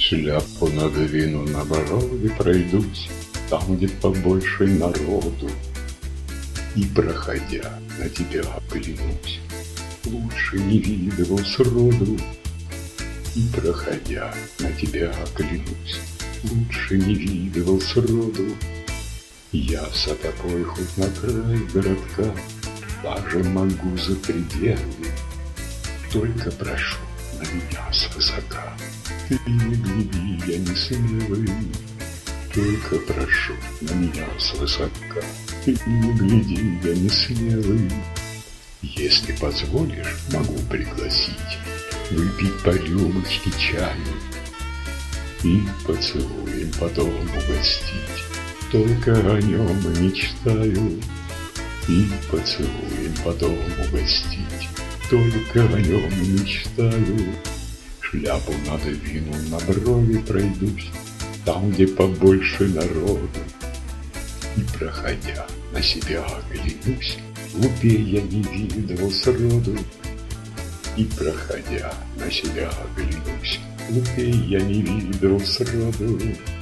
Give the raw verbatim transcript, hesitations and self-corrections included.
Шляпу надвину на брови, пройдусь там, где побольше народу, и, проходя, на тебя оглянусь. Лучше не видывал сроду. И, проходя, на тебя оглянусь. Лучше не видывал сроду. Я за тобой хоть на край городка даже могу за пределы. Только прошу на меня свысока, ты не гляди, я не смелый. Только прошу на меня свысока, ты не гляди, я не смелый. Если позволишь, могу пригласить выпить по рюмочке чаю и поцелуем потом угостить. Только о нем и мечтаю. И поцелуем потом угостить. Только о нем и мечтаю. Шляпу надвину, на брови пройдусь там, где побольше народу, и, проходя, на себя оглянусь. Глупей я не видывал сроду. И, проходя, на себя оглянусь. Глупей я не видывал сроду.